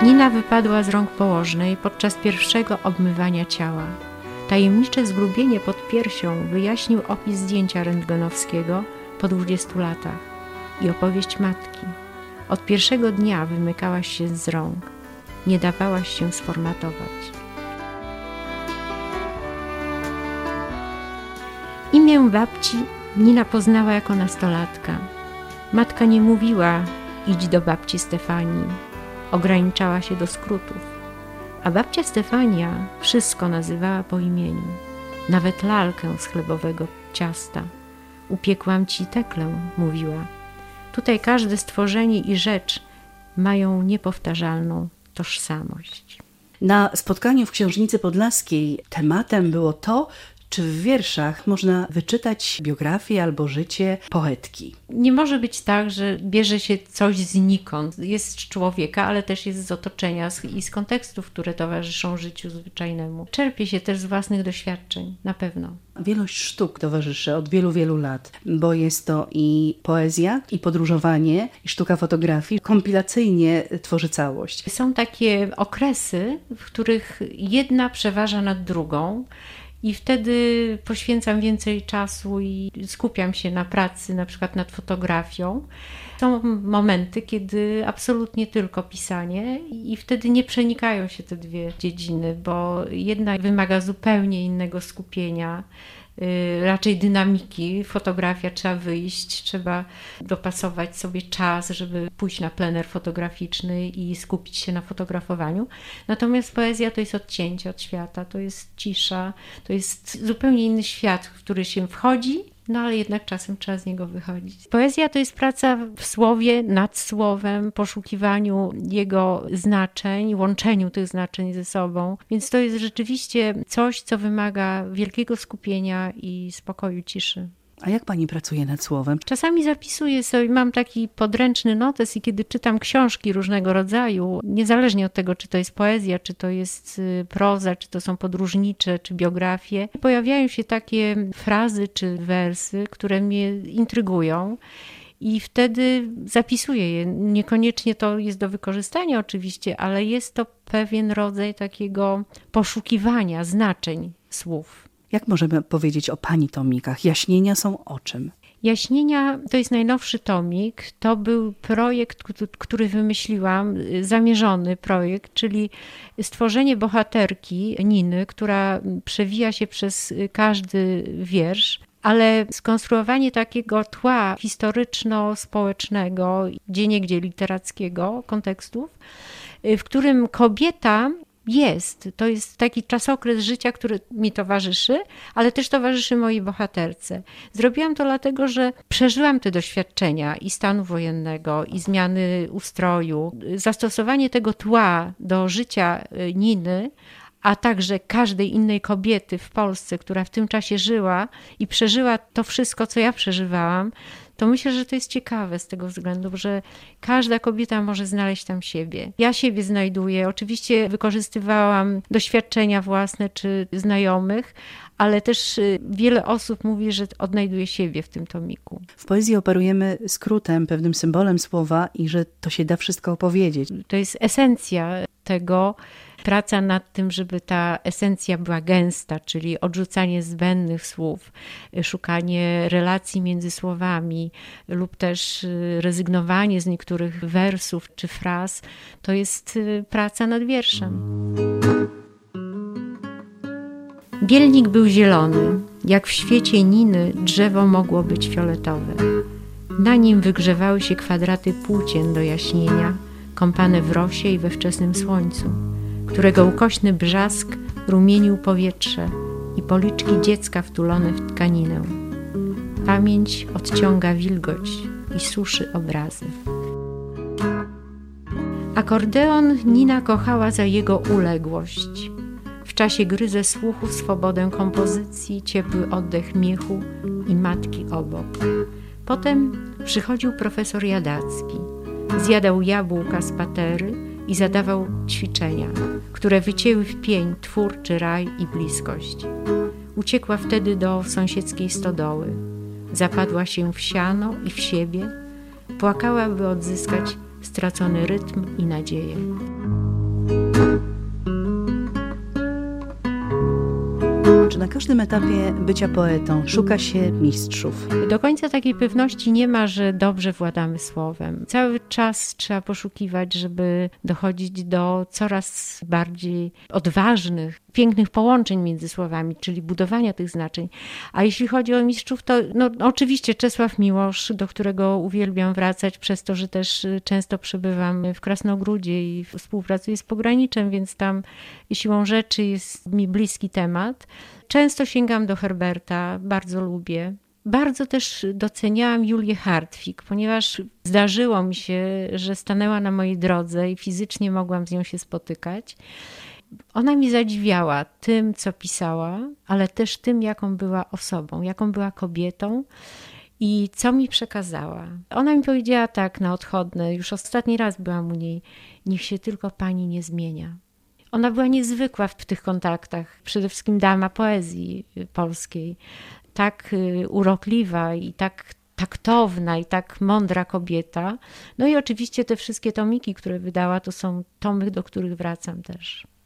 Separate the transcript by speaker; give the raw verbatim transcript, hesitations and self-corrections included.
Speaker 1: Nina wypadła z rąk położnej podczas pierwszego obmywania ciała. Tajemnicze zgrubienie pod piersią wyjaśnił opis zdjęcia rentgenowskiego po dwudziestu latach i opowieść matki. Od pierwszego dnia wymykałaś się z rąk, nie dawałaś się sformatować. Imię babci Nina poznała jako nastolatka. Matka nie mówiła: idź do babci Stefanii. Ograniczała się do skrótów. A babcia Stefania wszystko nazywała po imieniu. Nawet lalkę z chlebowego ciasta. Upiekłam ci teklę, mówiła. Tutaj każde stworzenie i rzecz mają niepowtarzalną tożsamość.
Speaker 2: Na spotkaniu w Książnicy Podlaskiej tematem było to, czy w wierszach można wyczytać biografię albo życie poetki.
Speaker 1: Nie może być tak, że bierze się coś znikąd. Jest z człowieka, ale też jest z otoczenia i z kontekstów, które towarzyszą życiu zwyczajnemu. Czerpie się też z własnych doświadczeń, na pewno.
Speaker 2: Wielość sztuk towarzyszy od wielu, wielu lat, bo jest to i poezja, i podróżowanie, i sztuka fotografii. Kompilacyjnie tworzy całość.
Speaker 1: Są takie okresy, w których jedna przeważa nad drugą, i wtedy poświęcam więcej czasu i skupiam się na pracy, na przykład nad fotografią. Są momenty, kiedy absolutnie tylko pisanie i wtedy nie przenikają się te dwie dziedziny, bo jedna wymaga zupełnie innego skupienia, raczej dynamiki. Fotografia, trzeba wyjść, trzeba dopasować sobie czas, żeby pójść na plener fotograficzny i skupić się na fotografowaniu. Natomiast poezja to jest odcięcie od świata, to jest cisza, to jest zupełnie inny świat, w który się wchodzi, no ale jednak czasem trzeba z niego wychodzić. Poezja to jest praca w słowie, nad słowem, poszukiwaniu jego znaczeń, łączeniu tych znaczeń ze sobą. Więc to jest rzeczywiście coś, co wymaga wielkiego skupienia i spokoju, ciszy.
Speaker 2: A jak pani pracuje nad słowem?
Speaker 1: Czasami zapisuję sobie, mam taki podręczny notes i kiedy czytam książki różnego rodzaju, niezależnie od tego, czy to jest poezja, czy to jest proza, czy to są podróżnicze, czy biografie, pojawiają się takie frazy czy wersy, które mnie intrygują. I wtedy zapisuję je. Niekoniecznie to jest do wykorzystania oczywiście, ale jest to pewien rodzaj takiego poszukiwania znaczeń słów.
Speaker 2: Jak możemy powiedzieć o pani tomikach? Jaśnienia są o czym?
Speaker 1: Jaśnienia to jest najnowszy tomik. To był projekt, który wymyśliłam, zamierzony projekt, czyli stworzenie bohaterki Niny, która przewija się przez każdy wiersz, ale skonstruowanie takiego tła historyczno-społecznego, gdzieniegdzie literackiego kontekstów, w którym kobieta jest. To jest taki czasokres życia, który mi towarzyszy, ale też towarzyszy mojej bohaterce. Zrobiłam to dlatego, że przeżyłam te doświadczenia i stanu wojennego, i zmiany ustroju. Zastosowanie tego tła do życia Niny, a także każdej innej kobiety w Polsce, która w tym czasie żyła i przeżyła to wszystko, co ja przeżywałam, to myślę, że to jest ciekawe z tego względu, że każda kobieta może znaleźć tam siebie. Ja siebie znajduję. Oczywiście wykorzystywałam doświadczenia własne czy znajomych, ale też wiele osób mówi, że odnajduje siebie w tym tomiku.
Speaker 2: W poezji operujemy skrótem, pewnym symbolem słowa i że to się da wszystko opowiedzieć.
Speaker 1: To jest esencja tego, praca nad tym, żeby ta esencja była gęsta, czyli odrzucanie zbędnych słów, szukanie relacji między słowami lub też rezygnowanie z niektórych wersów czy fraz, to jest praca nad wierszem. Bielnik był zielony, jak w świecie Niny drzewo mogło być fioletowe. Na nim wygrzewały się kwadraty płócien do jaśnienia, kąpane w rosie i we wczesnym słońcu, którego ukośny brzask rumienił powietrze i policzki dziecka wtulone w tkaninę. Pamięć odciąga wilgoć i suszy obrazy. Akordeon Nina kochała za jego uległość. W czasie gry ze słuchu swobodę kompozycji, ciepły oddech miechu i matki obok. Potem przychodził profesor Jadacki. Zjadał jabłka z patery i zadawał ćwiczenia, które wycięły w pień twórczy raj i bliskość. Uciekła wtedy do sąsiedzkiej stodoły. Zapadła się w siano i w siebie. Płakała, by odzyskać stracony rytm i nadzieję.
Speaker 2: Czy na każdym etapie bycia poetą szuka się mistrzów?
Speaker 1: Do końca takiej pewności nie ma, że dobrze władamy słowem. Cały czas trzeba poszukiwać, żeby dochodzić do coraz bardziej odważnych, pięknych połączeń między słowami, czyli budowania tych znaczeń. A jeśli chodzi o mistrzów, to no, oczywiście Czesław Miłosz, do którego uwielbiam wracać, przez to, że też często przebywam w Krasnogródzie i współpracuję z pograniczem, więc tam siłą rzeczy jest mi bliski temat. Często sięgam do Herberta, bardzo lubię. Bardzo też doceniałam Julię Hartwig, ponieważ zdarzyło mi się, że stanęła na mojej drodze i fizycznie mogłam z nią się spotykać. Ona mi zadziwiała tym, co pisała, ale też tym, jaką była osobą, jaką była kobietą i co mi przekazała. Ona mi powiedziała tak na odchodne, już ostatni raz byłam u niej: niech się tylko pani nie zmienia. Ona była niezwykła w tych kontaktach, przede wszystkim dama poezji polskiej. Tak urokliwa i tak taktowna i tak mądra kobieta. No i oczywiście te wszystkie tomiki, które wydała, to są tomy, do których wracam też.